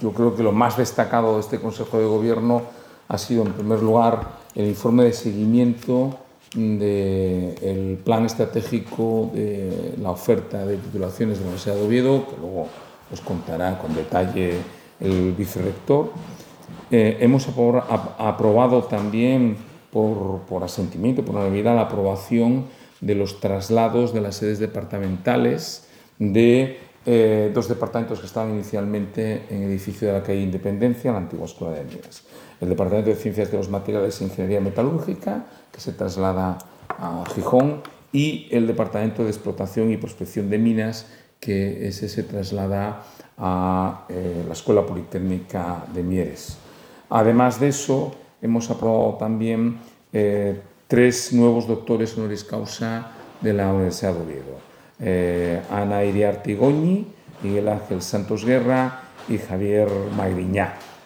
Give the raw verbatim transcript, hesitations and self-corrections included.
yo creo que lo más destacado de este Consejo de Gobierno ha sido, en primer lugar, el informe de seguimiento del plan estratégico de la oferta de titulaciones de la Universidad de Oviedo, que luego os contará con detalle el vicerrector. Eh, hemos aprobado también por, por asentimiento, por unanimidad, la aprobación de los traslados de las sedes departamentales de eh, dos departamentos que estaban inicialmente en el edificio de la calle Independencia, la antigua Escuela de Minas. El Departamento de Ciencias de los Materiales e Ingeniería Metalúrgica, que se traslada a Gijón, y el Departamento de Explotación y Prospección de Minas, que ese se traslada a eh, la Escuela Politécnica de Mieres. Además de eso, hemos aprobado también eh, tres nuevos doctores honoris causa de la Universidad de Oviedo. Eh, Ana Iriarte Goñi, Miguel Ángel Santos Guerra y Javier Magriñá.